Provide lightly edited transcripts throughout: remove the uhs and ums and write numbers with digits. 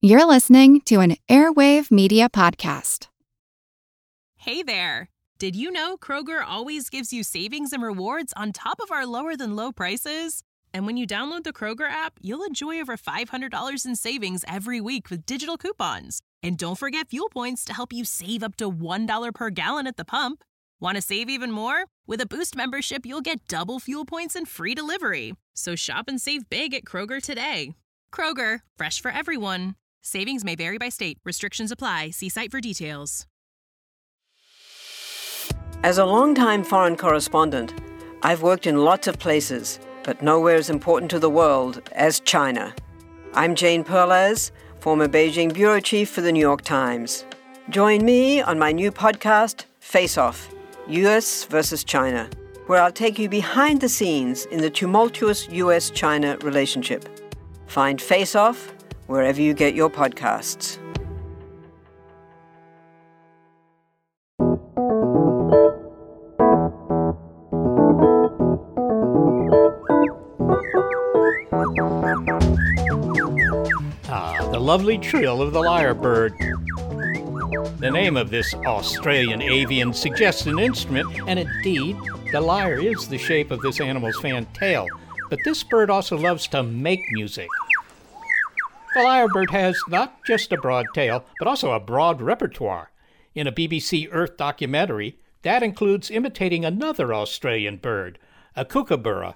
You're listening to an Airwave Media Podcast. Hey there! Did you know Kroger always gives you savings and rewards on top of our lower-than-low prices? And when you download the Kroger app, you'll enjoy over $500 in savings every week with digital coupons. And don't forget fuel points to help you save up to $1 per gallon at the pump. Want to save even more? With a Boost membership, you'll get double fuel points and free delivery. So shop and save big at Kroger today. Kroger, fresh for everyone. Savings may vary by state. Restrictions apply. See site for details. As a longtime foreign correspondent, I've worked in lots of places, but nowhere as important to the world as China. I'm Jane Perlez, former Beijing bureau chief for the New York Times. Join me on my new podcast, Face Off, U.S. versus China, where I'll take you behind the scenes in the tumultuous U.S.-China relationship. Find Face Off wherever you get your podcasts. The lovely trill of the lyrebird. The name of this Australian avian suggests an instrument, and indeed, the lyre is the shape of this animal's fan tail. But this bird also loves to make music. The lyrebird has not just a broad tail, but also a broad repertoire. In a BBC Earth documentary, that includes imitating another Australian bird, a kookaburra.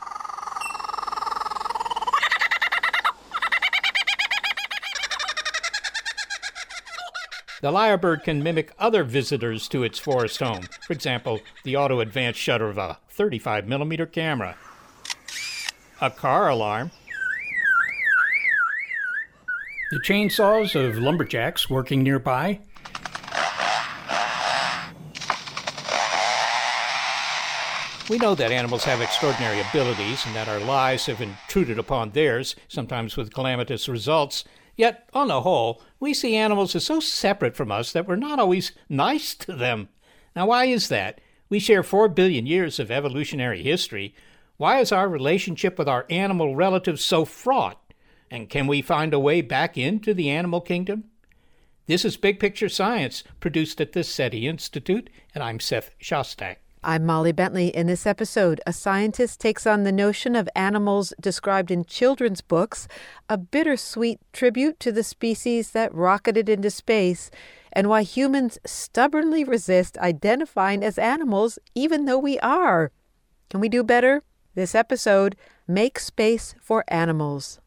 The lyrebird can mimic other visitors to its forest home. For example, the auto-advanced shutter of a 35mm camera, a car alarm, the chainsaws of lumberjacks working nearby, We know that animals have extraordinary abilities and that our lives have intruded upon theirs, sometimes with calamitous results. Yet, on the whole, we see animals as so separate from us that we're not always nice to them. Now, why is that? We share 4 billion years of evolutionary history. Why is our relationship with our animal relatives so fraught? And can we find a way back into the animal kingdom? This is Big Picture Science, produced at the SETI Institute, and I'm Seth Shostak. I'm Molly Bentley. In this episode, a scientist takes on the notion of animals described in children's books, a bittersweet tribute to the species that rocketed into space, and why humans stubbornly resist identifying as animals even though we are. Can we do better? This episode, Make Space for Animals.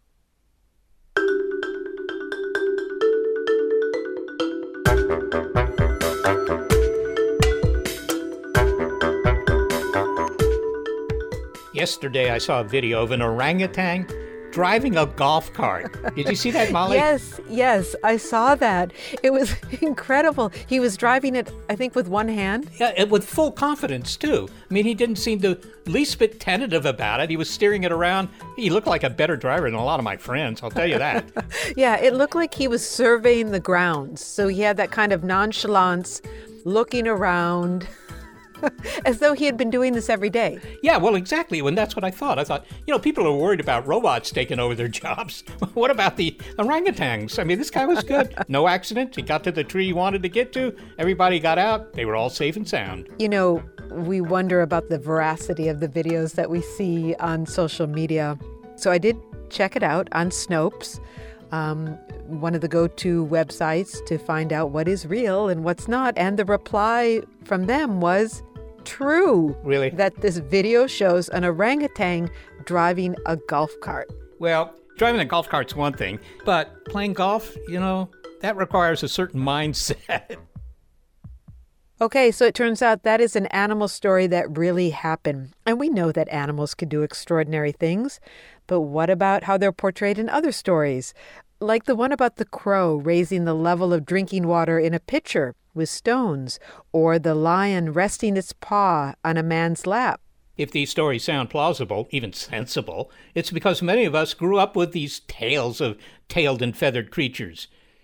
Yesterday, I saw a video of an orangutan driving a golf cart. Did you see that, Molly? Yes, I saw that. It was incredible. He was driving it, I think, with one hand. Yeah, with full confidence, too. I mean, he didn't seem the least bit tentative about it. He was steering it around. He looked like a better driver than a lot of my friends, I'll tell you that. Yeah, it looked like he was surveying the grounds. So he had that kind of nonchalance, looking around, as though he had been doing this every day. Yeah, well, exactly. And that's what I thought. I thought, people are worried about robots taking over their jobs. What about the orangutans? I mean, this guy was good. No accident. He got to the tree he wanted to get to. Everybody got out. They were all safe and sound. We wonder about the veracity of the videos that we see on social media. So I did check it out on Snopes, one of the go-to websites to find out what is real and what's not. And the reply from them was true. Really? That this video shows an orangutan driving a golf cart. Well, driving a golf cart's one thing, but playing golf, that requires a certain mindset. Okay, so it turns out that is an animal story that really happened. And we know that animals can do extraordinary things. But what about how they're portrayed in other stories? Like the one about the crow raising the level of drinking water in a pitcher with stones, or the lion resting its paw on a man's lap. If these stories sound plausible, even sensible, it's because many of us grew up with these tales of tailed and feathered creatures.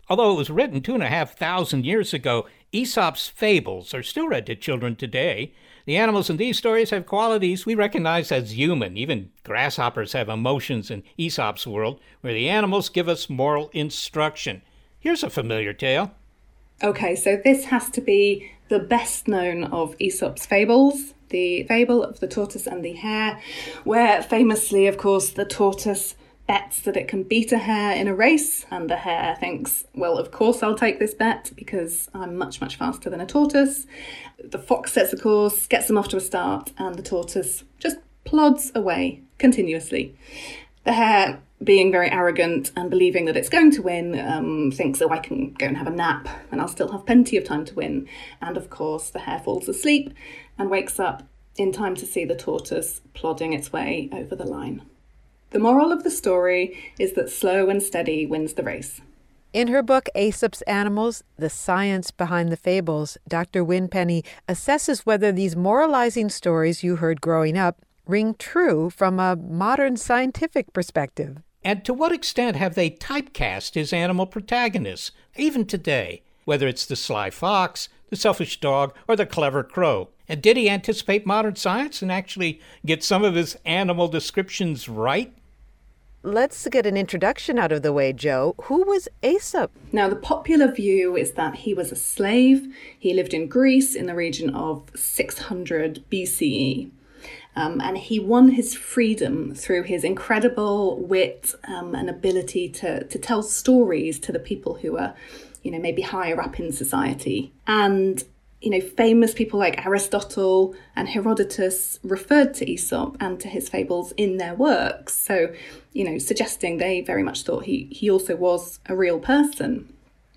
Although it was written 2,500 years ago, Aesop's fables are still read to children today. The animals in these stories have qualities we recognize as human. Even grasshoppers have emotions in Aesop's world, where the animals give us moral instruction. Here's a familiar tale. Okay, so this has to be the best known of Aesop's fables, the fable of the tortoise and the hare, where famously, of course, the tortoise bets that it can beat a hare in a race, and the hare thinks, well, of course I'll take this bet because I'm much, much faster than a tortoise. The fox sets the course, gets them off to a start, and the tortoise just plods away continuously. The hare, being very arrogant and believing that it's going to win, thinks, oh, I can go and have a nap and I'll still have plenty of time to win. And of course, the hare falls asleep and wakes up in time to see the tortoise plodding its way over the line. The moral of the story is that slow and steady wins the race. In her book, Aesop's Animals, The Science Behind the Fables, Dr. Wynne Penny assesses whether these moralizing stories you heard growing up ring true from a modern scientific perspective. And to what extent have they typecast his animal protagonists, even today, whether it's the sly fox, the selfish dog, or the clever crow? And did he anticipate modern science and actually get some of his animal descriptions right? Let's get an introduction out of the way, Joe. Who was Aesop? Now, the popular view is that he was a slave. He lived in Greece in the region of 600 BCE. And he won his freedom through his incredible wit and ability to tell stories to the people who are, maybe higher up in society. And famous people like Aristotle and Herodotus referred to Aesop and to his fables in their works. So, suggesting they very much thought he also was a real person.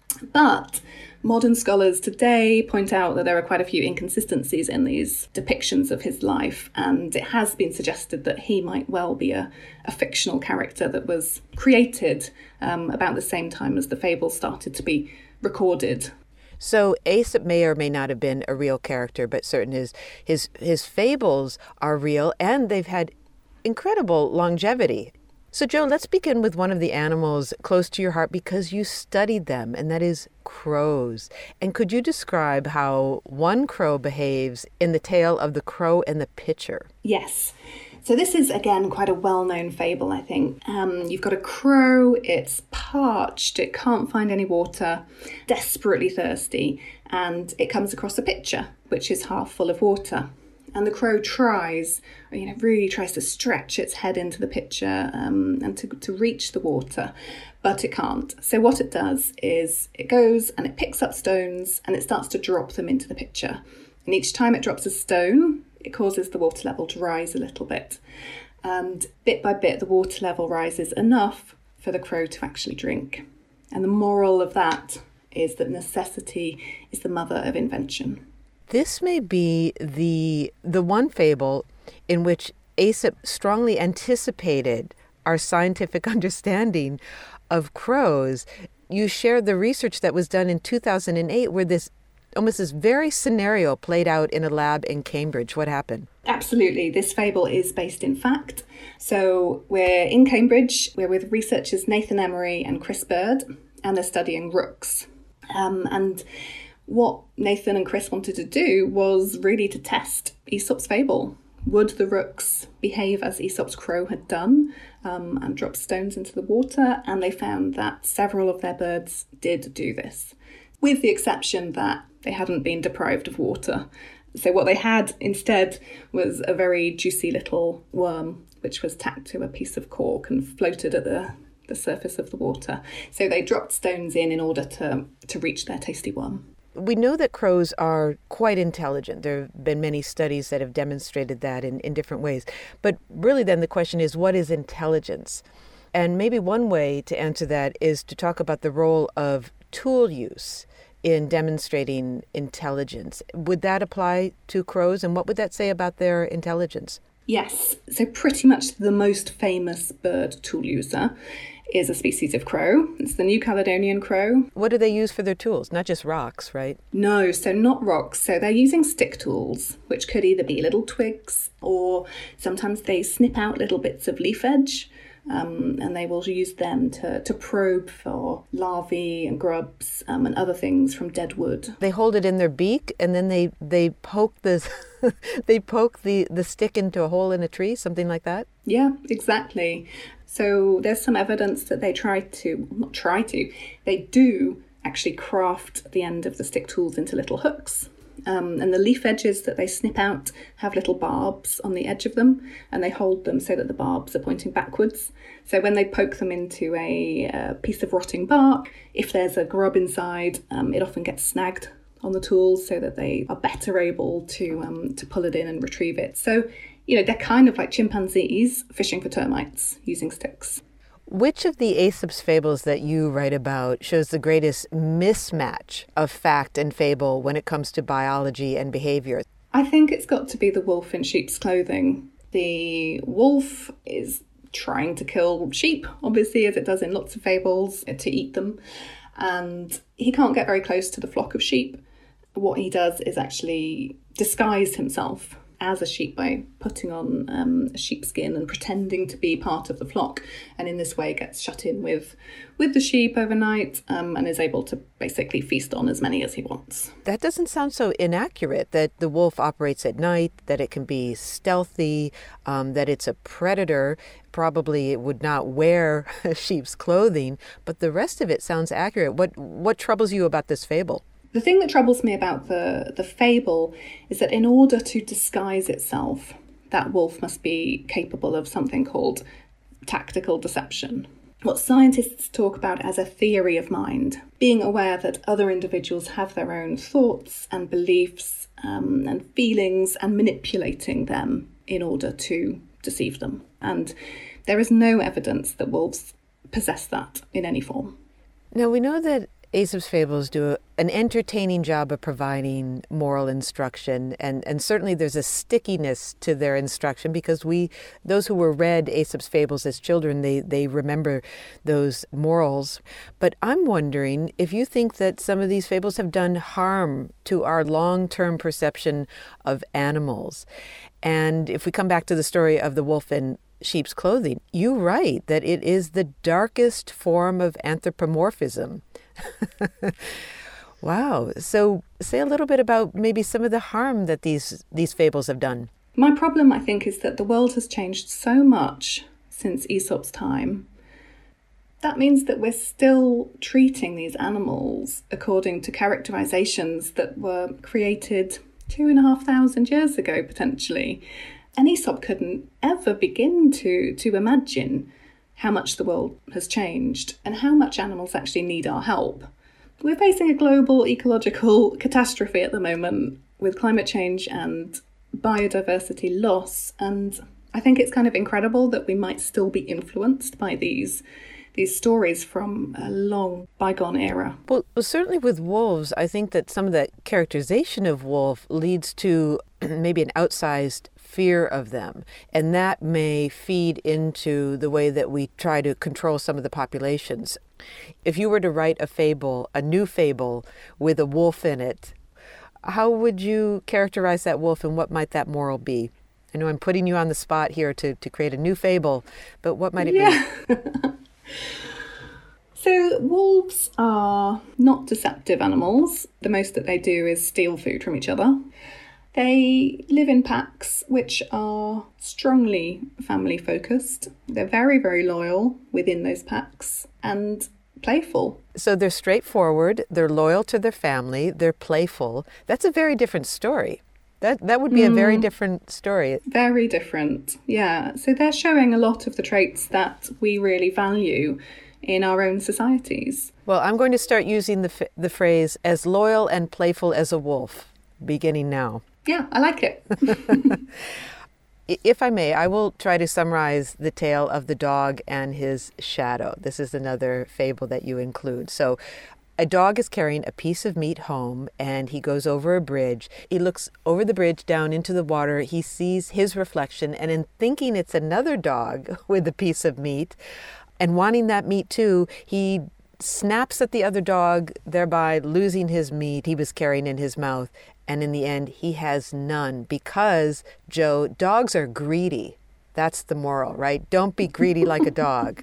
But modern scholars today point out that there are quite a few inconsistencies in these depictions of his life, and it has been suggested that he might well be a fictional character that was created about the same time as the fables started to be recorded. So Aesop may or may not have been a real character, but certain his fables are real, and they've had incredible longevity. So, Joe, let's begin with one of the animals close to your heart because you studied them, and that is crows. And could you describe how one crow behaves in the tale of The Crow and the Pitcher? Yes. So this is, again, quite a well-known fable, I think. You've got a crow, it's parched, it can't find any water, desperately thirsty, and it comes across a pitcher, which is half full of water. And the crow really tries to stretch its head into the pitcher and to reach the water, but it can't. So what it does is it goes and it picks up stones and it starts to drop them into the pitcher. And each time it drops a stone, it causes the water level to rise a little bit. And bit by bit, the water level rises enough for the crow to actually drink. And the moral of that is that necessity is the mother of invention. This may be the one fable in which Aesop strongly anticipated our scientific understanding of crows. You shared the research that was done in 2008 where this very scenario played out in a lab in Cambridge. What happened? Absolutely. This fable is based in fact. So we're in Cambridge. We're with researchers Nathan Emery and Chris Bird, and they're studying rooks. And what Nathan and Chris wanted to do was really to test Aesop's fable. Would the rooks behave as Aesop's crow had done and drop stones into the water? And they found that several of their birds did do this, with the exception that they hadn't been deprived of water. So what they had instead was a very juicy little worm, which was tacked to a piece of cork and floated at the surface of the water. So they dropped stones in order to reach their tasty worm. We know that crows are quite intelligent. There have been many studies that have demonstrated that in different ways. But really then the question is, what is intelligence? And maybe one way to answer that is to talk about the role of tool use in demonstrating intelligence. Would that apply to crows? And what would that say about their intelligence? Yes. So pretty much the most famous bird tool user is a species of crow. It's the New Caledonian crow. What do they use for their tools? Not just rocks, right? No, so not rocks. So they're using stick tools, which could either be little twigs or sometimes they snip out little bits of leaf edge and they will use them to probe for larvae and grubs and other things from dead wood. They hold it in their beak, and then they poke this they poke the stick into a hole in a tree, something like that? Yeah, exactly. So there's some evidence that they they do actually craft the end of the stick tools into little hooks. And the leaf edges that they snip out have little barbs on the edge of them, and they hold them so that the barbs are pointing backwards. So when they poke them into a piece of rotting bark, if there's a grub inside, it often gets snagged on the tools so that they are better able to pull it in and retrieve it. So, they're kind of like chimpanzees fishing for termites using sticks. Which of the Aesop's fables that you write about shows the greatest mismatch of fact and fable when it comes to biology and behavior? I think it's got to be the wolf in sheep's clothing. The wolf is trying to kill sheep, obviously, as it does in lots of fables, to eat them. And he can't get very close to the flock of sheep. What he does is actually disguise himself as a sheep by putting on a sheepskin and pretending to be part of the flock, and in this way gets shut in with the sheep overnight and is able to basically feast on as many as he wants. That doesn't sound so inaccurate, that the wolf operates at night, that it can be stealthy, that it's a predator. Probably it would not wear sheep's clothing, but the rest of it sounds accurate. What troubles you about this fable? The thing that troubles me about the fable is that in order to disguise itself, that wolf must be capable of something called tactical deception. What scientists talk about as a theory of mind, being aware that other individuals have their own thoughts and beliefs and feelings, and manipulating them in order to deceive them. And there is no evidence that wolves possess that in any form. Now, we know that Aesop's fables do an entertaining job of providing moral instruction, and certainly there's a stickiness to their instruction because those who were read Aesop's fables as children, they remember those morals. But I'm wondering if you think that some of these fables have done harm to our long-term perception of animals. And if we come back to the story of the wolf in sheep's clothing, you write that it is the darkest form of anthropomorphism. Wow. So say a little bit about maybe some of the harm that these fables have done. My problem, I think, is that the world has changed so much since Aesop's time. That means that we're still treating these animals according to characterizations that were created 2,500 years ago, potentially. And Aesop couldn't ever begin to imagine how much the world has changed and how much animals actually need our help. We're facing a global ecological catastrophe at the moment with climate change and biodiversity loss, and I think it's kind of incredible that we might still be influenced by these stories from a long bygone era. Well, certainly with wolves, I think that some of that characterization of wolf leads to maybe an outsized fear of them, and that may feed into the way that we try to control some of the populations. If you were to write a new fable with a wolf in it, how would you characterize that wolf, and what might that moral be? I know I'm putting you on the spot here to create a new fable, but what might it be? So wolves are not deceptive animals. The most that they do is steal food from each other. They live in packs which are strongly family focused. They're very, very loyal within those packs and playful. So they're straightforward, they're loyal to their family, they're playful. That's a very different story. That would be a very different story. Very different, yeah. So they're showing a lot of the traits that we really value in our own societies. Well, I'm going to start using the phrase as loyal and playful as a wolf, beginning now. Yeah, I like it. If I may, I will try to summarize the tale of the dog and his shadow. This is another fable that you include. So a dog is carrying a piece of meat home, and he goes over a bridge. He looks over the bridge down into the water. He sees his reflection, and in thinking it's another dog with a piece of meat and wanting that meat too, he snaps at the other dog, thereby losing his meat he was carrying in his mouth. And in the end, he has none because, Joe, dogs are greedy. That's the moral, right? Don't be greedy like a dog.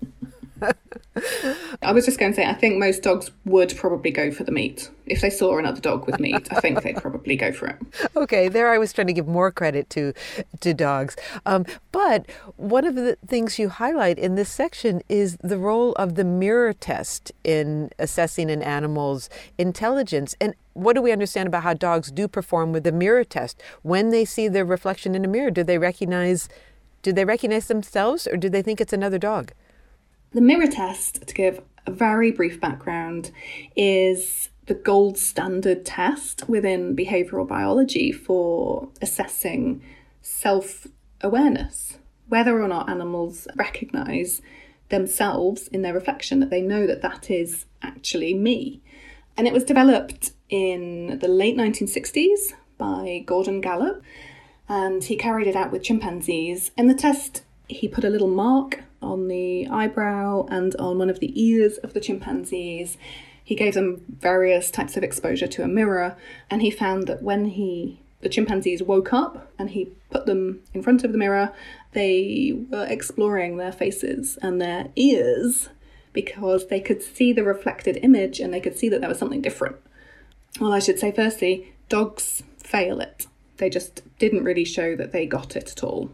I was just going to say, I think most dogs would probably go for the meat. If they saw another dog with meat, I think they'd probably go for it. Okay, there I was trying to give more credit to dogs. But one of the things you highlight in this section is the role of the mirror test in assessing an animal's intelligence. And what do we understand about how dogs do perform with the mirror test? When they see their reflection in a mirror, do they recognize themselves, or do they think it's another dog? The mirror test, to give a very brief background, is the gold standard test within behavioural biology for assessing self-awareness, whether or not animals recognise themselves in their reflection, that they know that that is actually me. And it was developed in the late 1960s by Gordon Gallup, and he carried it out with chimpanzees. In the test, he put a little mark on the eyebrow and on one of the ears of the chimpanzees. He gave them various types of exposure to a mirror, and he found that when the chimpanzees woke up and he put them in front of the mirror, they were exploring their faces and their ears because they could see the reflected image and they could see that there was something different. Well, I should say firstly, dogs fail it. They just didn't really show that they got it at all.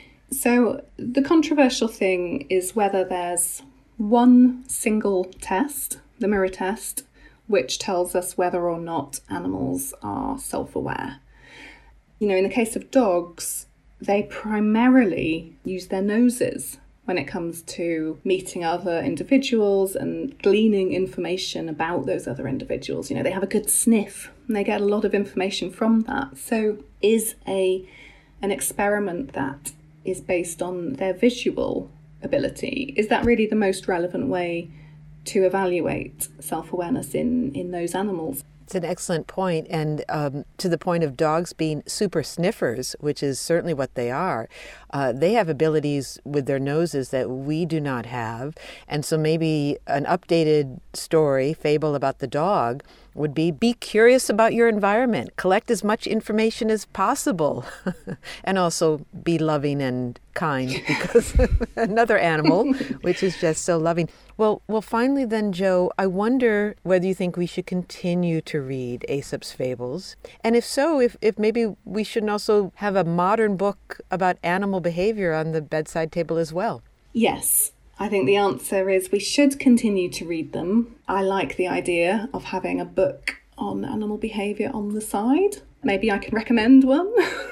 So the controversial thing is whether there's one single test, the mirror test, which tells us whether or not animals are self-aware. You know, in the case of dogs, they primarily use their noses when it comes to meeting other individuals and gleaning information about those other individuals. You know, they have a good sniff and they get a lot of information from that. So is an experiment that is based on their visual ability, is that really the most relevant way to evaluate self-awareness in those animals? It's an excellent point. And to the point of dogs being super sniffers, which is certainly what they are, they have abilities with their noses that we do not have. And so maybe an updated fable about the dog would be curious about your environment, collect as much information as possible, and also be loving and kind, because another animal, which is just so loving. Well, finally then, Jo, I wonder whether you think we should continue to read Aesop's fables. And if so, if maybe we shouldn't also have a modern book about animal behavior on the bedside table as well. Yes. I think the answer is we should continue to read them. I like the idea of having a book on animal behaviour on the side. Maybe I can recommend one.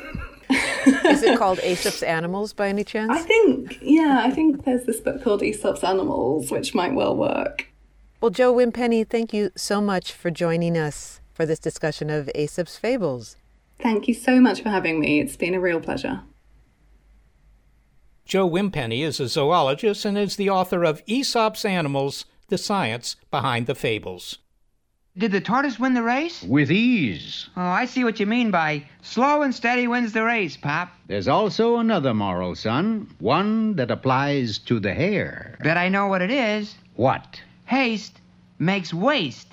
Is it called Aesop's Animals by any chance? I think there's this book called Aesop's Animals, which might well work. Well, Jo Wimpenny, thank you so much for joining us for this discussion of Aesop's Fables. Thank you so much for having me. It's been a real pleasure. Jo Wimpenny is a zoologist and is the author of Aesop's Animals, The Science Behind the Fables. Did the tortoise win the race? With ease. Oh, I see what you mean by slow and steady wins the race, Pop. There's also another moral, son. One that applies to the hare. Bet I know what it is. What? Haste makes waste.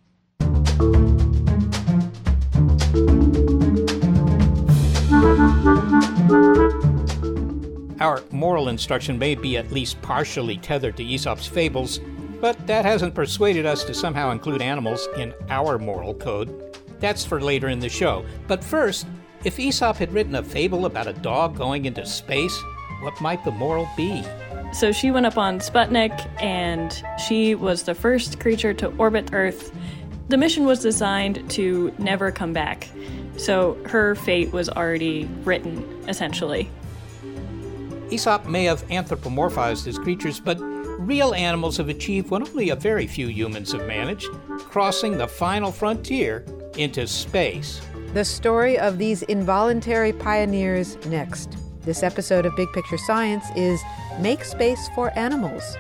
Our moral instruction may be at least partially tethered to Aesop's fables, but that hasn't persuaded us to somehow include animals in our moral code. That's for later in the show. But first, if Aesop had written a fable about a dog going into space, what might the moral be? So she went up on Sputnik, and she was the first creature to orbit Earth. The mission was designed to never come back, so her fate was already written, essentially. Aesop may have anthropomorphized his creatures, but real animals have achieved what only a very few humans have managed, crossing the final frontier into space. The story of these involuntary pioneers next. This episode of Big Picture Science is Make Space for Animals.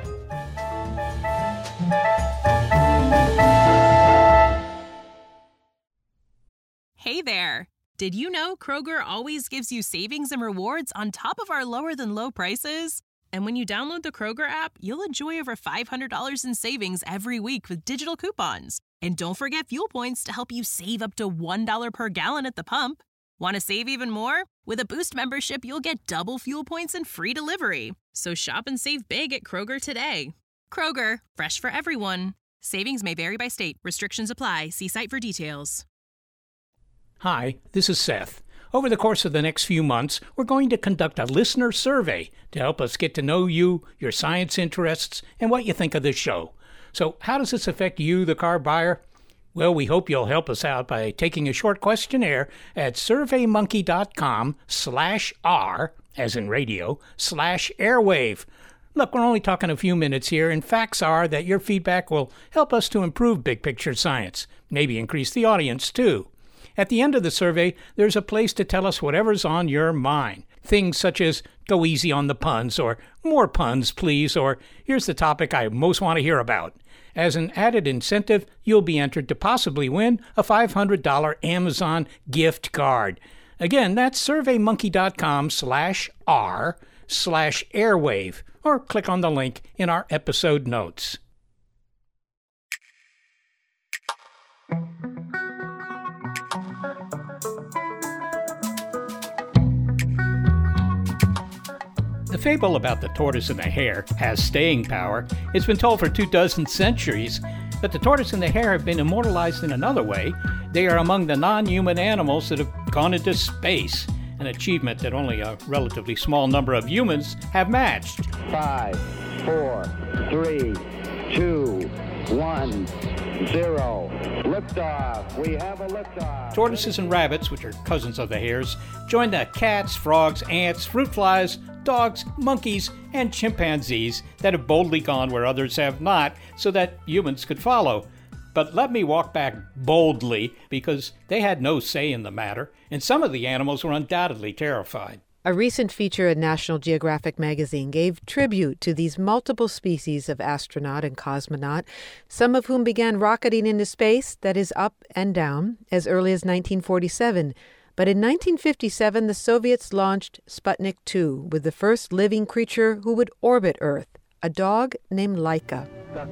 Hey there! Did you know Kroger always gives you savings and rewards on top of our lower-than-low prices? And when you download the Kroger app, you'll enjoy over $500 in savings every week with digital coupons. And don't forget fuel points to help you save up to $1 per gallon at the pump. Want to save even more? With a Boost membership, you'll get double fuel points and free delivery. So shop and save big at Kroger today. Kroger, fresh for everyone. Savings may vary by state. Restrictions apply. See site for details. Hi, this is Seth. Over the course of the next few months, we're going to conduct a listener survey to help us get to know you, your science interests, and what you think of this show. So how does this affect you, the car buyer? Well, we hope you'll help us out by taking a short questionnaire at surveymonkey.com/r, as in radio, /airwave. Look, we're only talking a few minutes here, and facts are that your feedback will help us to improve big picture science, maybe increase the audience too. At the end of the survey, there's a place to tell us whatever's on your mind. Things such as, go easy on the puns, or more puns, please, or here's the topic I most want to hear about. As an added incentive, you'll be entered to possibly win a $500 Amazon gift card. Again, that's surveymonkey.com/r/airwave, or click on the link in our episode notes. The fable about the tortoise and the hare has staying power. It's been told for 24 centuries, but the tortoise and the hare have been immortalized in another way. They are among the non-human animals that have gone into space, an achievement that only a relatively small number of humans have matched. 5, 4, 3, 2, 1, 0. Liftoff. We have a liftoff. Tortoises and rabbits, which are cousins of the hares, join the cats, frogs, ants, fruit flies, dogs, monkeys, and chimpanzees that have boldly gone where others have not, so that humans could follow. But let me walk back boldly, because they had no say in the matter, and some of the animals were undoubtedly terrified. A recent feature in National Geographic magazine gave tribute to these multiple species of astronaut and cosmonaut, some of whom began rocketing into space, that is up and down, as early as 1947. But in 1957, the Soviets launched Sputnik 2 with the first living creature who would orbit Earth, a dog named Laika.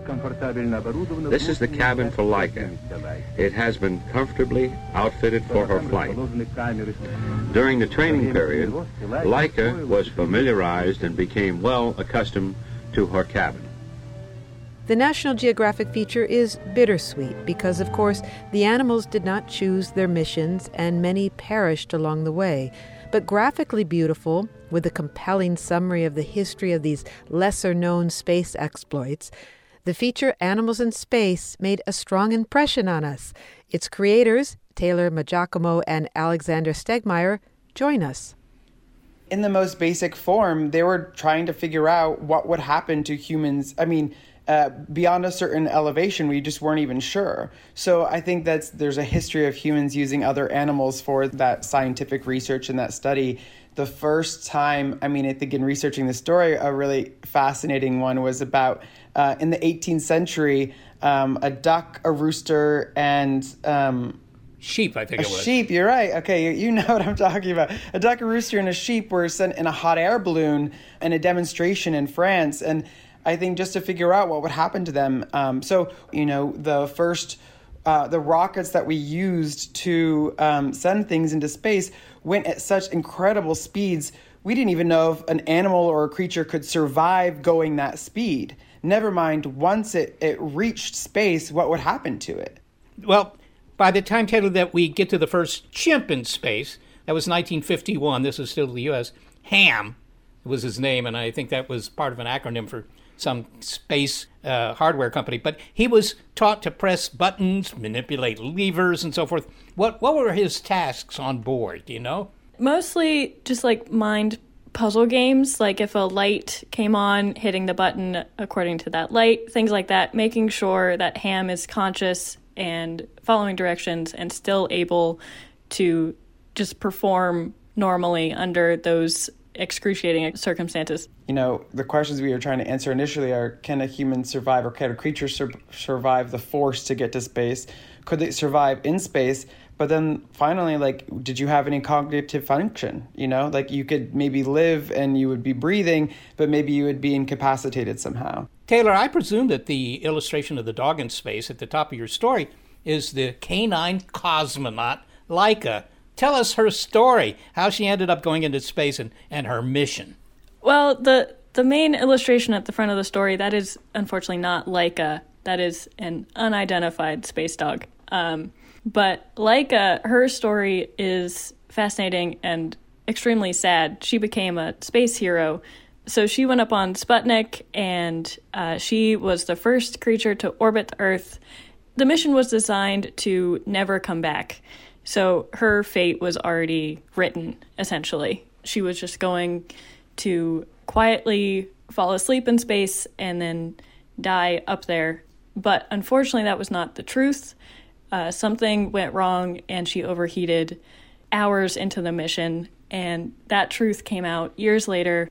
This is the cabin for Laika. It has been comfortably outfitted for her flight. During the training period, Laika was familiarized and became well accustomed to her cabin. The National Geographic feature is bittersweet because, of course, the animals did not choose their missions and many perished along the way. But graphically beautiful, with a compelling summary of the history of these lesser-known space exploits, the feature Animals in Space made a strong impression on us. Its creators, Taylor Majacomo and Alexander Stegmaier, join us. In the most basic form, they were trying to figure out what would happen to humans. Beyond a certain elevation, we just weren't even sure. So I think there's a history of humans using other animals for that scientific research and that study. The first time, I think in researching the story, a really fascinating one was about in the 18th century, a duck, a rooster, and sheep, I think it was. A sheep, you're right. Okay, you know what I'm talking about. A duck, a rooster, and a sheep were sent in a hot air balloon in a demonstration in France. And I think just to figure out what would happen to them. The first, the rockets that we used to send things into space went at such incredible speeds, we didn't even know if an animal or a creature could survive going that speed. Never mind, once it reached space, what would happen to it? Well, by the time, Taylor, that we get to the first chimp in space, that was 1951, this is still the U.S., Ham was his name, and I think that was part of an acronym for some space hardware company. But he was taught to press buttons, manipulate levers, and so forth. What were his tasks on board, do you know? Mostly just like mind puzzle games, like if a light came on, hitting the button according to that light, things like that, making sure that Ham is conscious and following directions and still able to just perform normally under those excruciating circumstances. The questions we were trying to answer initially are, can a human survive, or can a creature survive the force to get to space? Could they survive in space? But then finally, did you have any cognitive function? You could maybe live and you would be breathing, but maybe you would be incapacitated somehow. Taylor, I presume that the illustration of the dog in space at the top of your story is the canine cosmonaut Laika. tell us her story, how she ended up going into space and her mission. Well, the main illustration at the front of the story, that is unfortunately not Laika. That is an unidentified space dog. But Laika, her story is fascinating and extremely sad. She became a space hero. So she went up on Sputnik, and she was the first creature to orbit the Earth. The mission was designed to never come back. So her fate was already written, essentially. She was just going to quietly fall asleep in space and then die up there. But unfortunately, that was not the truth. Something went wrong, and she overheated hours into the mission, and that truth came out years later.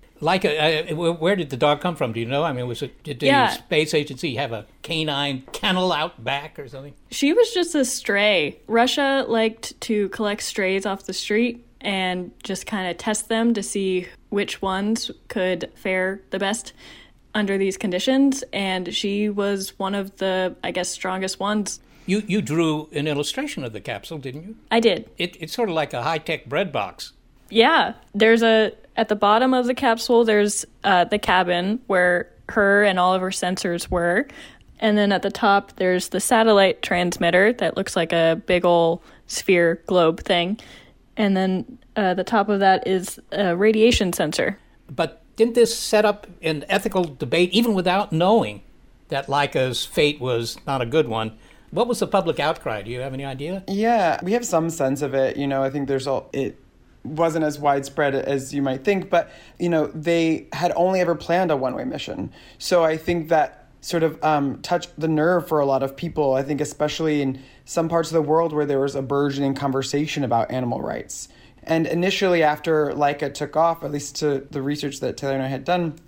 Where did the dog come from? Do you know? I mean, did the space agency have a canine kennel out back or something? She was just a stray. Russia liked to collect strays off the street and just kind of test them to see which ones could fare the best under these conditions, and she was one of the, I guess, strongest ones. You drew an illustration of the capsule, didn't you? I did. It's sort of like a high-tech bread box. Yeah. At the bottom of the capsule, there's the cabin where her and all of her sensors were. And then at the top, there's the satellite transmitter that looks like a big old sphere globe thing. And then the top of that is a radiation sensor. But didn't this set up an ethical debate, even without knowing that Laika's fate was not a good one? What was the public outcry? Do you have any idea? Yeah, we have some sense of it. I think it wasn't as widespread as you might think, but, they had only ever planned a one-way mission. So I think that sort of touched the nerve for a lot of people, I think especially in some parts of the world where there was a burgeoning conversation about animal rights. And initially after Laika took off, at least to the research that Taylor and I had done,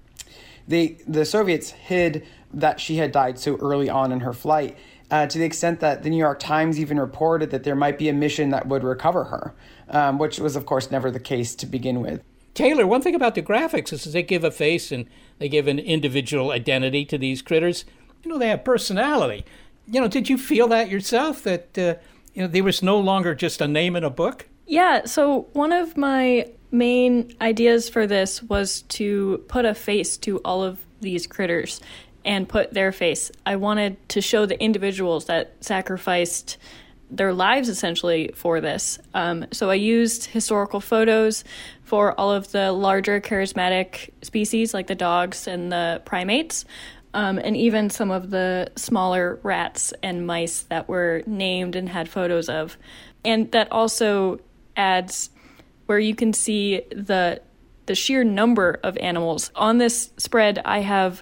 the Soviets hid that she had died so early on in her flight, to the extent that the New York Times even reported that there might be a mission that would recover her, which was, of course, never the case to begin with. Taylor, one thing about the graphics is they give a face and they give an individual identity to these critters. They have personality. Did you feel that yourself, that there was no longer just a name in a book? Yeah, so one of my main ideas for this was to put a face to all of these critters and put their face. I wanted to show the individuals that sacrificed their lives essentially for this. So I used historical photos for all of the larger charismatic species like the dogs and the primates, and even some of the smaller rats and mice that were named and had photos of. And that also adds where you can see the sheer number of animals. On this spread, I have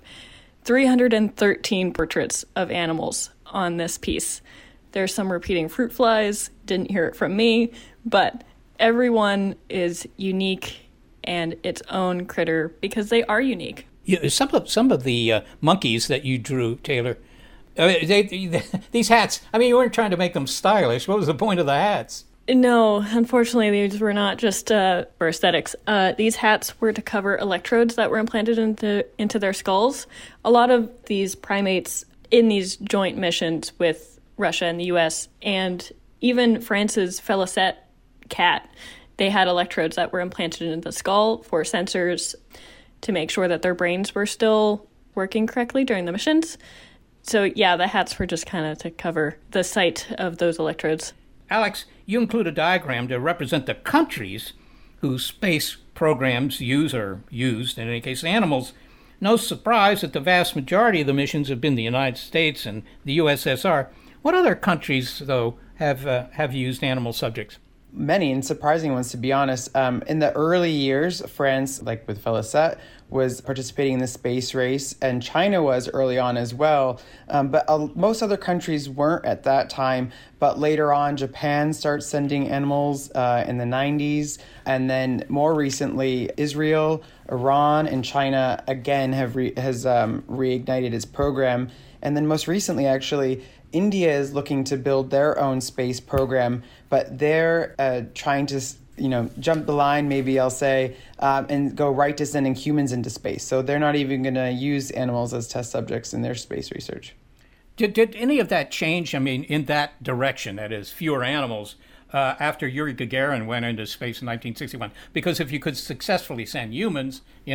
313 portraits of animals on this piece. There's some repeating fruit flies, didn't hear it from me, but everyone is unique and its own critter because they are unique. Yeah, some of the monkeys that you drew, Taylor, these hats, you weren't trying to make them stylish. What was the point of the hats? No, unfortunately, these were not just for aesthetics. These hats were to cover electrodes that were implanted into their skulls. A lot of these primates in these joint missions with Russia and the U.S., and even France's Felicette cat, they had electrodes that were implanted into the skull for sensors to make sure that their brains were still working correctly during the missions. So yeah, the hats were just kind of to cover the site of those electrodes. Alex, you include a diagram to represent the countries whose space programs use or used, in any case, animals. No surprise that the vast majority of the missions have been the United States and the USSR. What other countries, though, have used animal subjects? Many, and surprising ones, to be honest. In the early years, France, like with Felicette, was participating in the space race, and China was early on as well. But most other countries weren't at that time. But later on, Japan starts sending animals in the 90s. And then more recently, Israel, Iran, and China again has reignited its program. And then most recently, actually, India is looking to build their own space program, but they're trying to, jump the line, maybe I'll say, and go right to sending humans into space. So they're not even going to use animals as test subjects in their space research. Did any of that change, in that direction, that is, fewer animals, after Yuri Gagarin went into space in 1961. Because if you could successfully send humans, you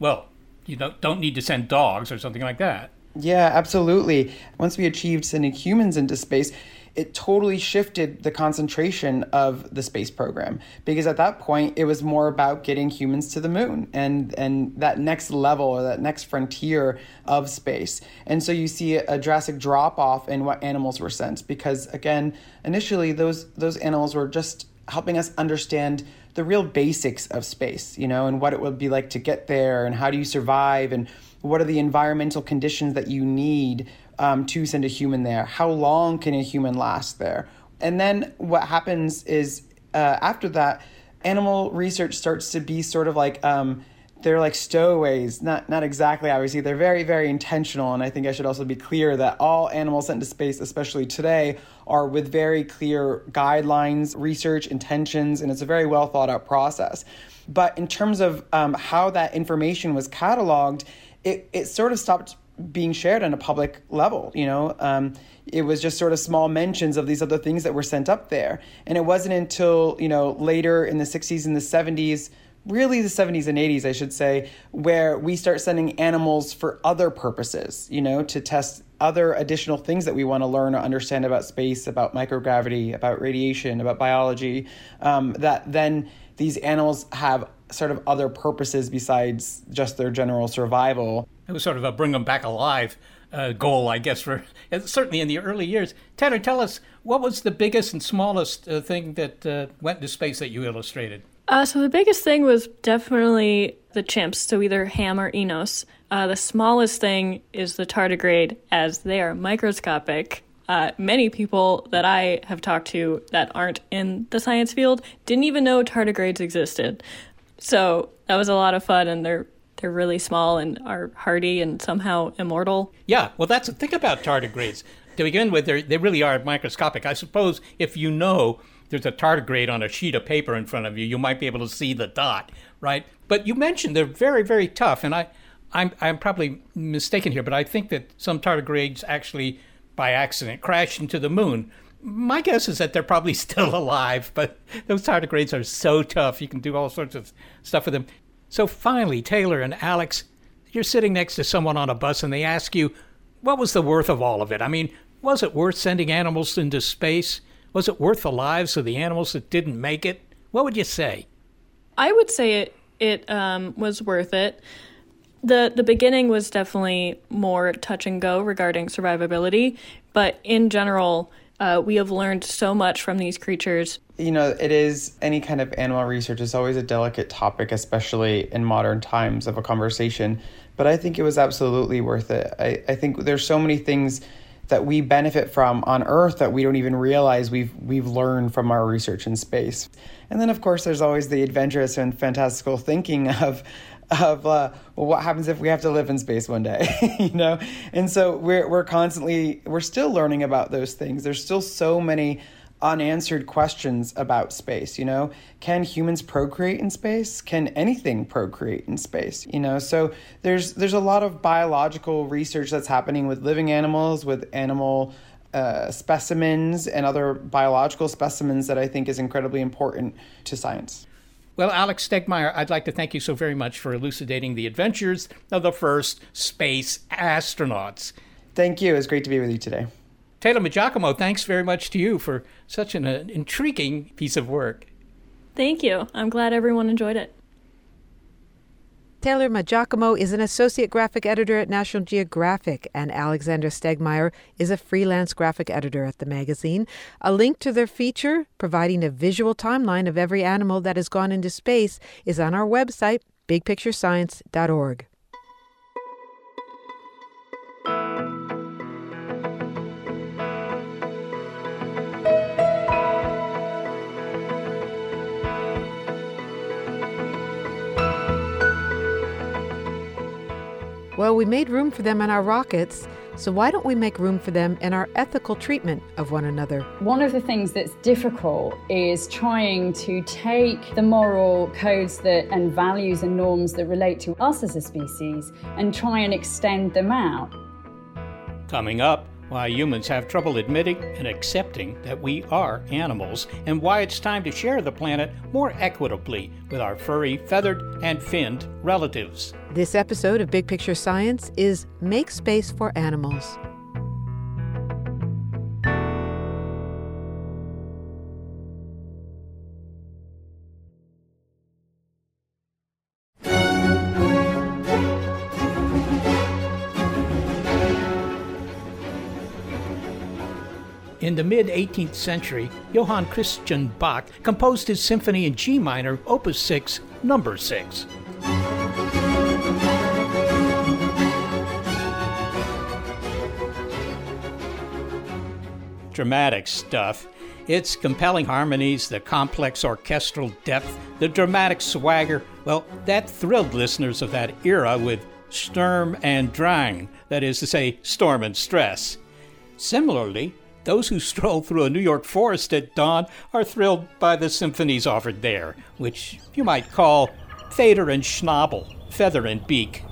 don't need to send dogs or something like that. Yeah, absolutely. Once we achieved sending humans into space, it totally shifted the concentration of the space program, because at that point it was more about getting humans to the moon and that next level or that next frontier of space. And so you see a drastic drop off in what animals were sent, because again, initially those animals were just helping us understand the real basics of space, and what it would be like to get there, and how do you survive, and what are the environmental conditions that you need to send a human there? How long can a human last there? And then what happens is after that, animal research starts to be sort of like, they're like stowaways, not exactly, obviously. They're very, very intentional. And I think I should also be clear that all animals sent to space, especially today, are with very clear guidelines, research, intentions, and it's a very well thought out process. But in terms of how that information was cataloged, it sort of stopped being shared on a public level, it was just sort of small mentions of these other things that were sent up there. And it wasn't until, later in the 60s and the 70s, really the 70s and 80s, I should say, where we start sending animals for other purposes, to test other additional things that we want to learn or understand about space, about microgravity, about radiation, about biology, that then these animals have sort of other purposes besides just their general survival. It was sort of a bring them back alive goal, I guess, for certainly in the early years. Taylor, tell us, what was the biggest and smallest thing that went into space that you illustrated? So the biggest thing was definitely the chimps, so either Ham or Enos. The smallest thing is the tardigrade, as they are microscopic. Many people that I have talked to that aren't in the science field didn't even know tardigrades existed. So that was a lot of fun, and they're really small and are hardy and somehow immortal. Yeah, well, that's the thing about tardigrades. To begin with, they really are microscopic. I suppose if you know there's a tardigrade on a sheet of paper in front of you, you might be able to see the dot, right? But you mentioned they're very, very tough, and I'm probably mistaken here, but I think that some tardigrades actually, by accident, crashed into the moon. My guess is that they're probably still alive, but those tardigrades are so tough. You can do all sorts of stuff with them. So finally, Taylor and Alex, you're sitting next to someone on a bus and they ask you, what was the worth of all of it? I mean, was it worth sending animals into space? Was it worth the lives of the animals that didn't make it? What would you say? I would say it was worth it. The beginning was definitely more touch and go regarding survivability, but in general, we have learned so much from these creatures. It is, any kind of animal research is always a delicate topic, especially in modern times of a conversation. But I think it was absolutely worth it. I think there's so many things that we benefit from on Earth that we don't even realize we've learned from our research in space. And then, of course, there's always the adventurous and fantastical thinking of what happens if we have to live in space one day, And so we're still learning about those things. There's still so many unanswered questions about space. Can humans procreate in space? Can anything procreate in space? So there's a lot of biological research that's happening with living animals, with animal specimens and other biological specimens that I think is incredibly important to science. Well, Alex Stegmaier, I'd like to thank you so very much for elucidating the adventures of the first space astronauts. Thank you. It was great to be with you today. Taylor Maggiacomo, thanks very much to you for such an intriguing piece of work. Thank you. I'm glad everyone enjoyed it. Taylor Maggiacomo is an associate graphic editor at National Geographic, and Alexander Stegmaier is a freelance graphic editor at the magazine. A link to their feature, providing a visual timeline of every animal that has gone into space, is on our website, bigpicturescience.org. Well, we made room for them in our rockets, so why don't we make room for them in our ethical treatment of one another? One of the things that's difficult is trying to take the moral codes and values and norms that relate to us as a species and try and extend them out. Coming up, why humans have trouble admitting and accepting that we are animals, and why it's time to share the planet more equitably with our furry, feathered, and finned relatives. This episode of Big Picture Science is Make Space for Animals. In the mid-18th century, Johann Christian Bach composed his symphony in G minor, Opus 6, number 6. Dramatic stuff. Its compelling harmonies, the complex orchestral depth, the dramatic swagger, well, that thrilled listeners of that era with Sturm and Drang, that is to say, storm and stress. Similarly, those who stroll through a New York forest at dawn are thrilled by the symphonies offered there, which you might call Feder and Schnabel, feather and beak.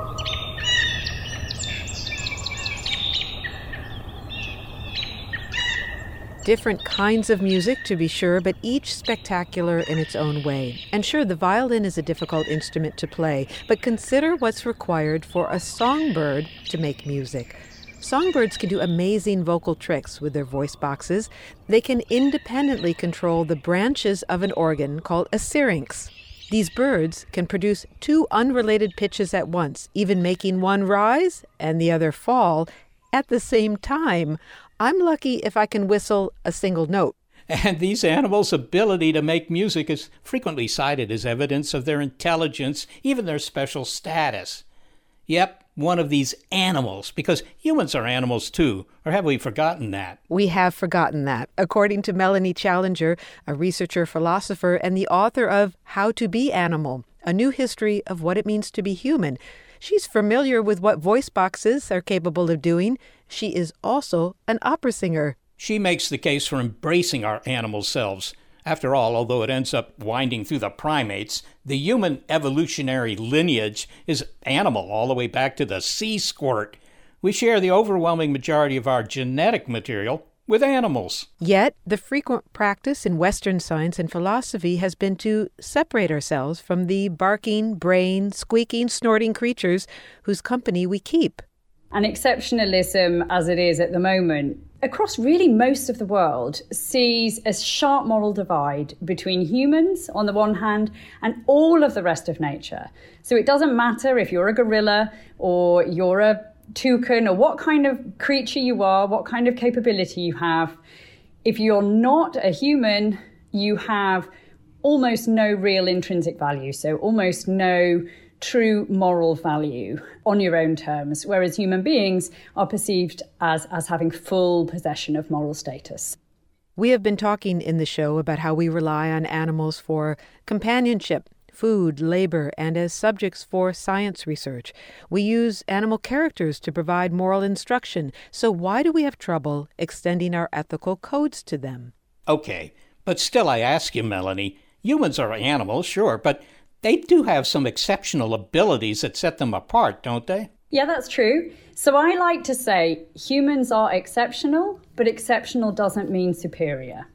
Different kinds of music, to be sure, but each spectacular in its own way. And sure, the violin is a difficult instrument to play, but consider what's required for a songbird to make music. Songbirds can do amazing vocal tricks with their voice boxes. They can independently control the branches of an organ called a syrinx. These birds can produce two unrelated pitches at once, even making one rise and the other fall at the same time. I'm lucky if I can whistle a single note. And these animals' ability to make music is frequently cited as evidence of their intelligence, even their special status. Yep, one of these animals, because humans are animals too, or have we forgotten that? We have forgotten that. According to Melanie Challenger, a researcher, philosopher, and the author of How to Be Animal, a new history of what it means to be human. She's familiar with what voice boxes are capable of doing. She is also an opera singer. She makes the case for embracing our animal selves. After all, although it ends up winding through the primates, the human evolutionary lineage is animal all the way back to the sea squirt. We share the overwhelming majority of our genetic material with animals. Yet, the frequent practice in Western science and philosophy has been to separate ourselves from the barking, braying, squeaking, snorting creatures whose company we keep. And exceptionalism, as it is at the moment, across really most of the world, sees a sharp moral divide between humans on the one hand and all of the rest of nature. So it doesn't matter if you're a gorilla or you're a toucan or what kind of creature you are, what kind of capability you have. If you're not a human, you have almost no real intrinsic value, so almost no true moral value on your own terms, whereas human beings are perceived as having full possession of moral status. We have been talking in the show about how we rely on animals for companionship, food, labor, and as subjects for science research. We use animal characters to provide moral instruction. So why do we have trouble extending our ethical codes to them? Okay, but still I ask you, Melanie, humans are animals, sure, but they do have some exceptional abilities that set them apart, don't they? Yeah, that's true. So I like to say humans are exceptional, but exceptional doesn't mean superior.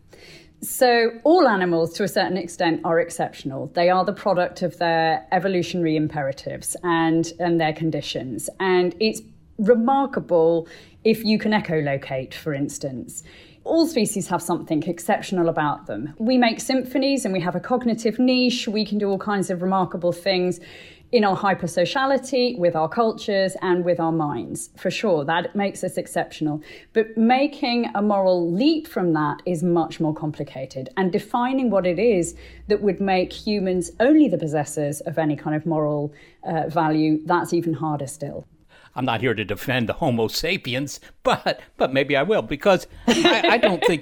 So all animals, to a certain extent, are exceptional. They are the product of their evolutionary imperatives and their conditions. And it's remarkable if you can echolocate, for instance. All species have something exceptional about them. We make symphonies and we have a cognitive niche. We can do all kinds of remarkable things in our hypersociality, with our cultures and with our minds. For sure, that makes us exceptional. But making a moral leap from that is much more complicated. And defining what it is that would make humans only the possessors of any kind of moral value, that's even harder still. I'm not here to defend the Homo sapiens, but maybe I will, because I don't think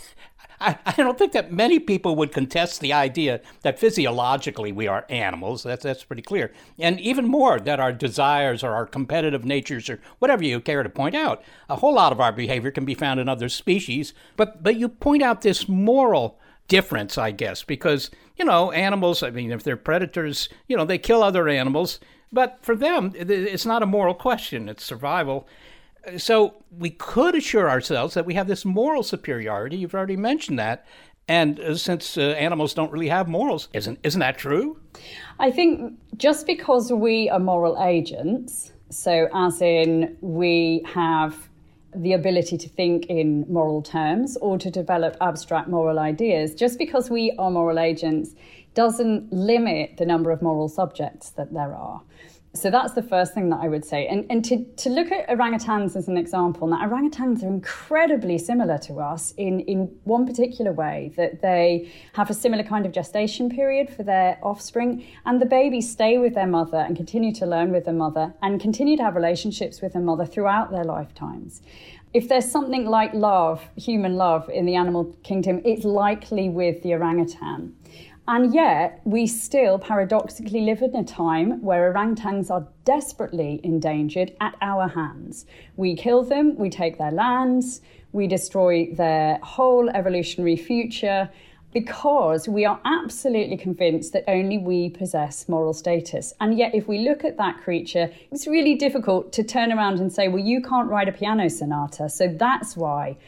that many people would contest the idea that physiologically we are animals. That's pretty clear. And even more, that our desires or our competitive natures or whatever you care to point out, a whole lot of our behavior can be found in other species. But you point out this moral difference, I guess, because, animals, if they're predators, they kill other animals. But for them, it's not a moral question. It's survival. So we could assure ourselves that we have this moral superiority. You've already mentioned that. And since animals don't really have morals, isn't that true? I think just because we are moral agents, so as in we have the ability to think in moral terms or to develop abstract moral ideas, just because we are moral agents doesn't limit the number of moral subjects that there are. So that's the first thing that I would say. And to look at orangutans as an example, now orangutans are incredibly similar to us in one particular way, that they have a similar kind of gestation period for their offspring, and the babies stay with their mother and continue to learn with their mother and continue to have relationships with their mother throughout their lifetimes. If there's something like love, human love in the animal kingdom, it's likely with the orangutan. And yet, we still paradoxically live in a time where orangutans are desperately endangered at our hands. We kill them, we take their lands, we destroy their whole evolutionary future because we are absolutely convinced that only we possess moral status. And yet, if we look at that creature, it's really difficult to turn around and say, well, you can't write a piano sonata, so that's why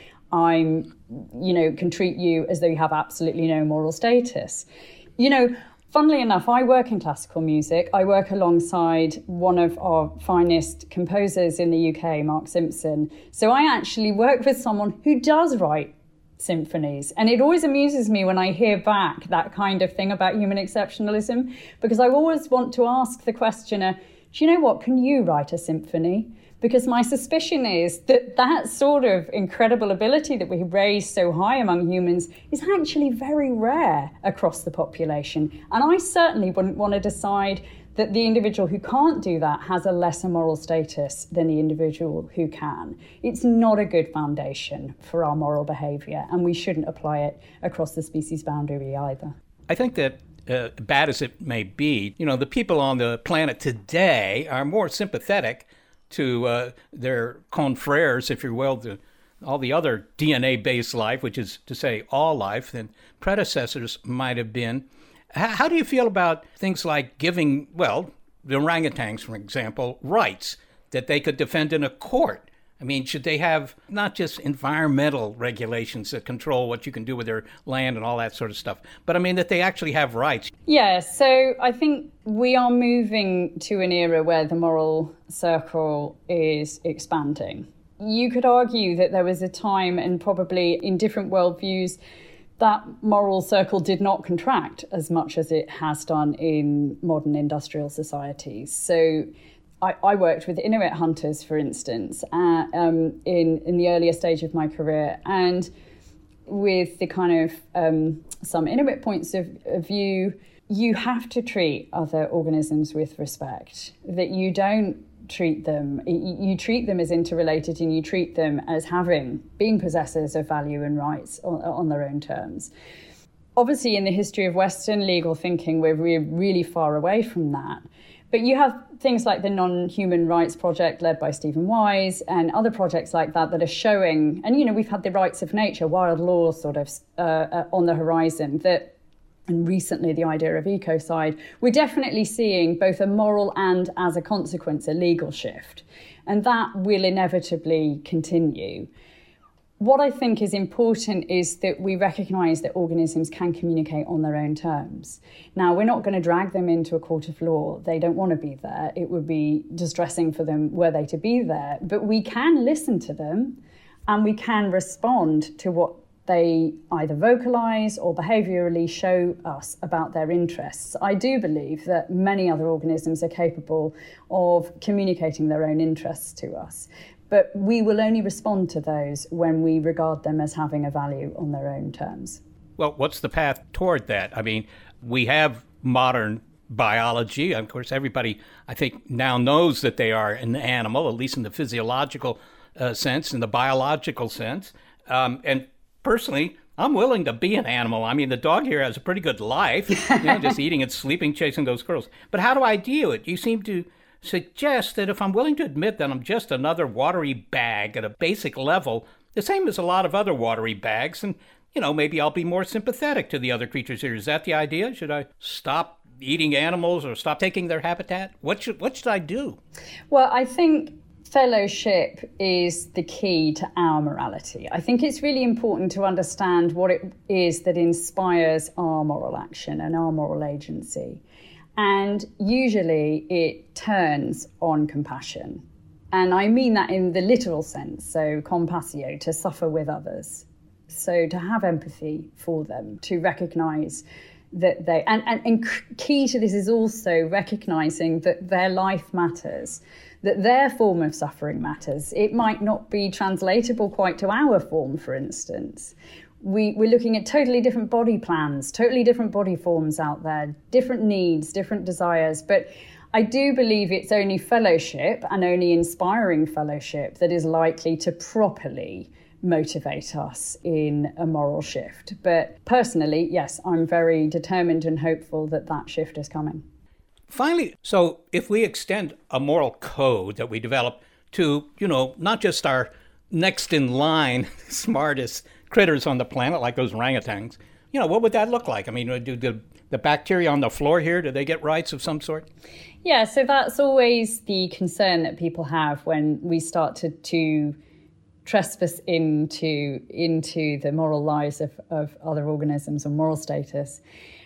can treat you as though you have absolutely no moral status. Funnily enough, I work in classical music. I work alongside one of our finest composers in the UK, Mark Simpson. So I actually work with someone who does write symphonies. And it always amuses me when I hear back that kind of thing about human exceptionalism, because I always want to ask the questioner, do you know what, can you write a symphony? Because my suspicion is that that sort of incredible ability that we raise so high among humans is actually very rare across the population. And I certainly wouldn't want to decide that the individual who can't do that has a lesser moral status than the individual who can. It's not a good foundation for our moral behaviour, and we shouldn't apply it across the species boundary either. I think that bad as it may be, the people on the planet today are more sympathetic to their confreres, if you will, to all the other DNA-based life, which is to say all life, than predecessors might have been. How do you feel about things like giving, the orangutans, for example, rights that they could defend in a court? I mean, should they have not just environmental regulations that control what you can do with their land and all that sort of stuff, but I mean that they actually have rights? Yeah, so I think we are moving to an era where the moral circle is expanding. You could argue that there was a time, and probably in different worldviews, that moral circle did not contract as much as it has done in modern industrial societies. So I worked with Inuit hunters, for instance, in the earlier stage of my career, and with the kind of some Inuit points of view, you have to treat other organisms with respect, that you don't treat them, you treat them as interrelated, and you treat them as being possessors of value and rights on their own terms. Obviously, in the history of Western legal thinking, we're really far away from that. But you have things like the Non-Human Rights Project led by Stephen Wise and other projects like that are showing, and we've had the rights of nature, wild law sort of on the horizon, and recently the idea of ecocide. We're definitely seeing both a moral and, as a consequence, a legal shift. And that will inevitably continue. What I think is important is that we recognise that organisms can communicate on their own terms. Now, we're not going to drag them into a court of law. They don't want to be there. It would be distressing for them were they to be there. But we can listen to them, and we can respond to what they either vocalise or behaviourally show us about their interests. I do believe that many other organisms are capable of communicating their own interests to us. But we will only respond to those when we regard them as having a value on their own terms. Well, what's the path toward that? I mean, we have modern biology. Of course, everybody, I think, now knows that they are an animal, at least in the physiological sense, in the biological sense. And personally, I'm willing to be an animal. I mean, the dog here has a pretty good life, just eating and sleeping, chasing those squirrels. But how do I do it? You seem to suggest that if I'm willing to admit that I'm just another watery bag at a basic level, the same as a lot of other watery bags, and, maybe I'll be more sympathetic to the other creatures here. Is that the idea? Should I stop eating animals or stop taking their habitat? What should I do? Well, I think fellowship is the key to our morality. I think it's really important to understand what it is that inspires our moral action and our moral agency. And usually it turns on compassion. And I mean that in the literal sense, so compassio, to suffer with others. So to have empathy for them, to recognise that they... And key to this is also recognising that their life matters, that their form of suffering matters. It might not be translatable quite to our form, for instance. We're looking at totally different body plans, totally different body forms out there, different needs, different desires. But I do believe it's only fellowship and only inspiring fellowship that is likely to properly motivate us in a moral shift. But personally, yes, I'm very determined and hopeful that that shift is coming. Finally, so if we extend a moral code that we develop to, not just our next in line smartest critters on the planet, like those orangutans, what would that look like? I mean, do the bacteria on the floor here, do they get rights of some sort? Yeah, so that's always the concern that people have when we start to trespass into the moral lives of other organisms or moral status.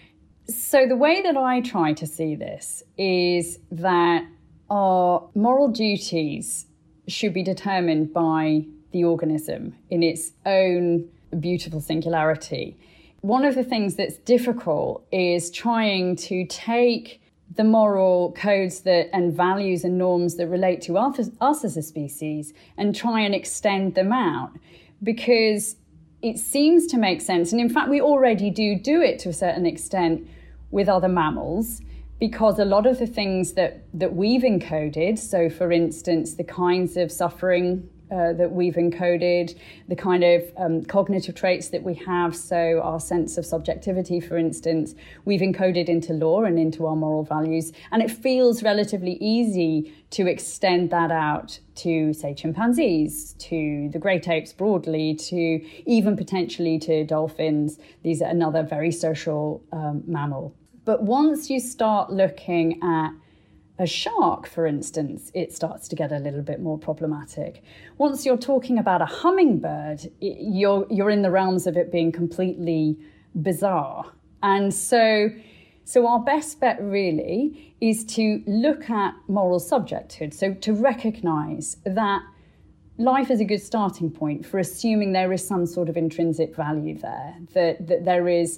So the way that I try to see this is that our moral duties should be determined by the organism in its own beautiful singularity. One of the things that's difficult is trying to take the moral codes and values and norms that relate to us as a species and try and extend them out, because it seems to make sense. And in fact, we already do it to a certain extent with other mammals, because a lot of the things that we've encoded, so for instance, the kinds of suffering that we've encoded, the kind of cognitive traits that we have, so our sense of subjectivity, for instance, we've encoded into law and into our moral values. And it feels relatively easy to extend that out to, say, chimpanzees, to the great apes broadly, to even potentially to dolphins. These are another very social mammal. But once you start looking at a shark, for instance, it starts to get a little bit more problematic. Once you're talking about a hummingbird, you're in the realms of it being completely bizarre. And so our best bet really is to look at moral subjecthood, so to recognise that life is a good starting point for assuming there is some sort of intrinsic value there, that there is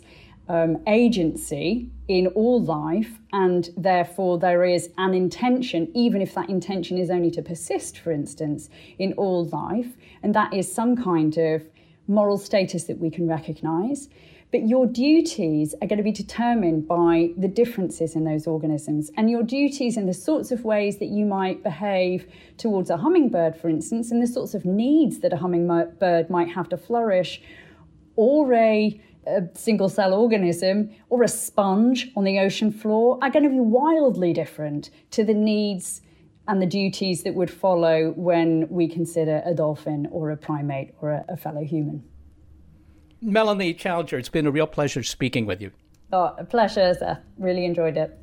agency in all life, and therefore there is an intention, even if that intention is only to persist, for instance, in all life, and that is some kind of moral status that we can recognise. But your duties are going to be determined by the differences in those organisms, and your duties in the sorts of ways that you might behave towards a hummingbird, for instance, and the sorts of needs that a hummingbird might have to flourish, or a single-cell organism, or a sponge on the ocean floor, are going to be wildly different to the needs and the duties that would follow when we consider a dolphin or a primate or a fellow human. Melanie Challenger, it's been a real pleasure speaking with you. Oh, a pleasure, Seth. Really enjoyed it.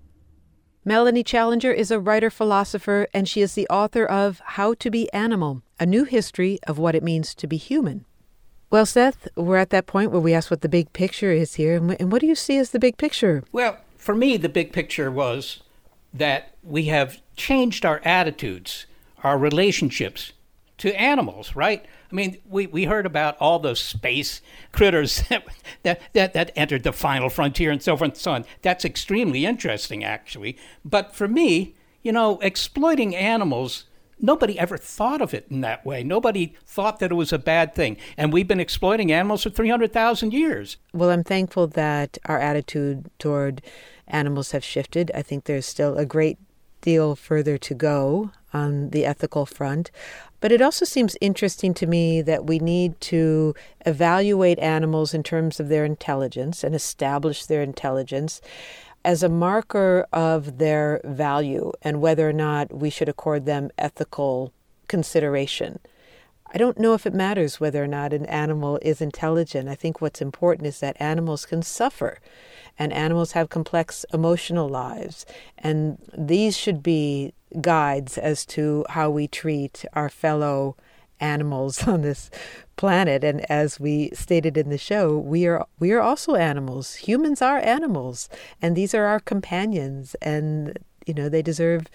Melanie Challenger is a writer-philosopher, and she is the author of How to Be Animal, a new history of what it means to be human. Well, Seth, we're at that point where we ask what the big picture is here. And what do you see as the big picture? Well, for me, the big picture was that we have changed our attitudes, our relationships to animals, right? I mean, we heard about all those space critters that entered the final frontier and so forth and so on. That's extremely interesting, actually. But for me, exploiting animals, nobody ever thought of it in that way. Nobody thought that it was a bad thing. And we've been exploiting animals for 300,000 years. Well, I'm thankful that our attitude toward animals have shifted. I think there's still a great deal further to go on the ethical front. But it also seems interesting to me that we need to evaluate animals in terms of their intelligence and establish their intelligence as a marker of their value and whether or not we should accord them ethical consideration. I don't know if it matters whether or not an animal is intelligent. I think what's important is that animals can suffer, and animals have complex emotional lives, and these should be guides as to how we treat our fellow animals on this planet. And as we stated in the show, we are also animals. Humans are animals, and these are our companions, and they deserve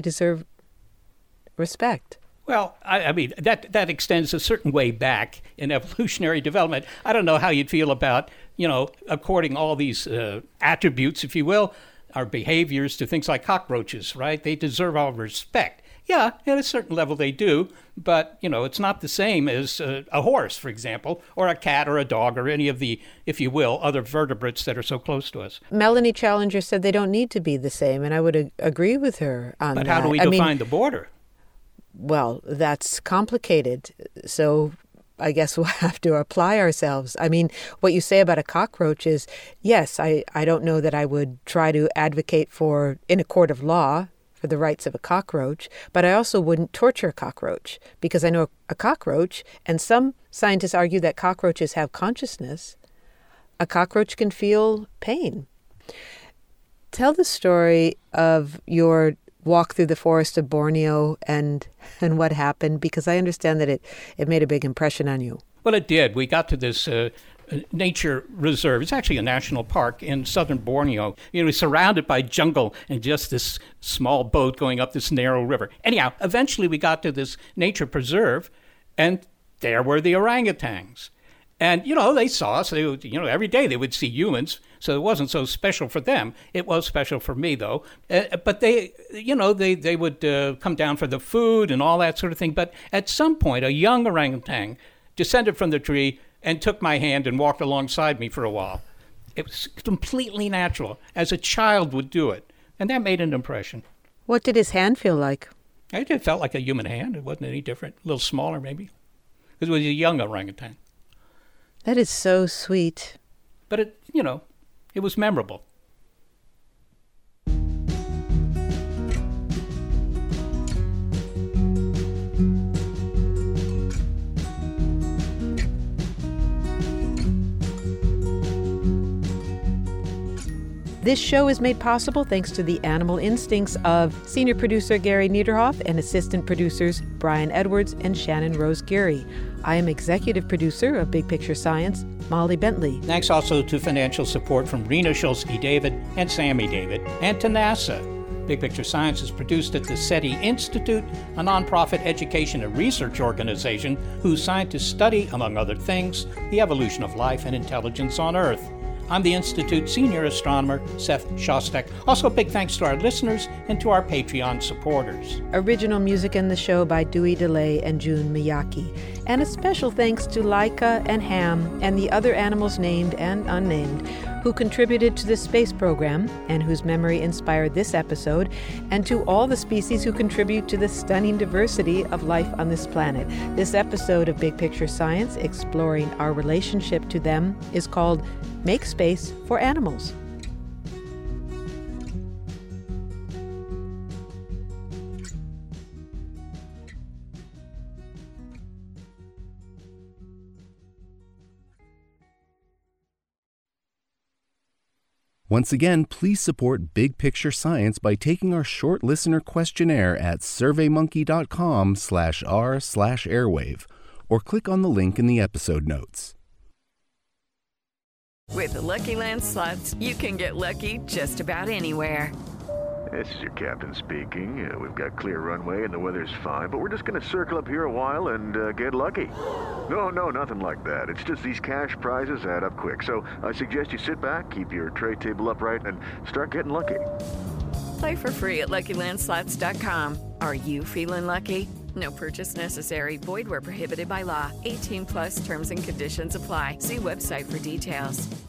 respect. Well, I mean, that extends a certain way back in evolutionary development. I don't know how you'd feel about, according all these attributes, if you will, our behaviors to things like cockroaches, right? They deserve our respect. Yeah, at a certain level they do, but, it's not the same as a horse, for example, or a cat or a dog or any of the, if you will, other vertebrates that are so close to us. Melanie Challenger said they don't need to be the same, and I would agree with her on that. But how do we define the border? Well, that's complicated, so I guess we'll have to apply ourselves. I mean, what you say about a cockroach is, yes, I don't know that I would try to advocate for, in a court of law, for the rights of a cockroach, but I also wouldn't torture a cockroach, because I know a cockroach, and some scientists argue that cockroaches have consciousness. A cockroach can feel pain. Tell the story of your walk through the forest of Borneo and what happened, because I understand that it made a big impression on you. Well, it did. We got to this nature reserve. It's actually a national park in southern Borneo. Surrounded by jungle and just this small boat going up this narrow river. Anyhow, eventually we got to this nature preserve, and there were the orangutans. And, they saw us. They would, every day they would see humans, so it wasn't so special for them. It was special for me, though. But they would come down for the food and all that sort of thing. But at some point, a young orangutan descended from the tree and took my hand and walked alongside me for a while. It was completely natural, as a child would do it. And that made an impression. What did his hand feel like? It felt like a human hand. It wasn't any different. A little smaller, maybe. Because it was a young orangutan. That is so sweet. But it was memorable. This show is made possible thanks to the animal instincts of senior producer Gary Niederhoff and assistant producers Brian Edwards and Shannon Rose Geary. I am executive producer of Big Picture Science, Molly Bentley. Thanks also to financial support from Rena Shulsky-David and Sammy David, and to NASA. Big Picture Science is produced at the SETI Institute, a nonprofit education and research organization whose scientists study, among other things, the evolution of life and intelligence on Earth. I'm the Institute's senior astronomer, Seth Shostak. Also, big thanks to our listeners and to our Patreon supporters. Original music in the show by Dewey DeLay and June Miyake. And a special thanks to Laika and Ham and the other animals named and unnamed who contributed to the space program and whose memory inspired this episode, and to all the species who contribute to the stunning diversity of life on this planet. This episode of Big Picture Science, exploring our relationship to them, is called Make Space for Animals. Once again, please support Big Picture Science by taking our short listener questionnaire at surveymonkey.com/r/airwave or click on the link in the episode notes. With the Lucky Land Slots, you can get lucky just about anywhere. This is your captain speaking. We've got clear runway and the weather's fine, but we're just going to circle up here a while and get lucky. No, nothing like that. It's just these cash prizes add up quick. So I suggest you sit back, keep your tray table upright, and start getting lucky. Play for free at LuckyLandSlots.com. Are you feeling lucky? No purchase necessary. Void where prohibited by law. 18+ terms and conditions apply. See website for details.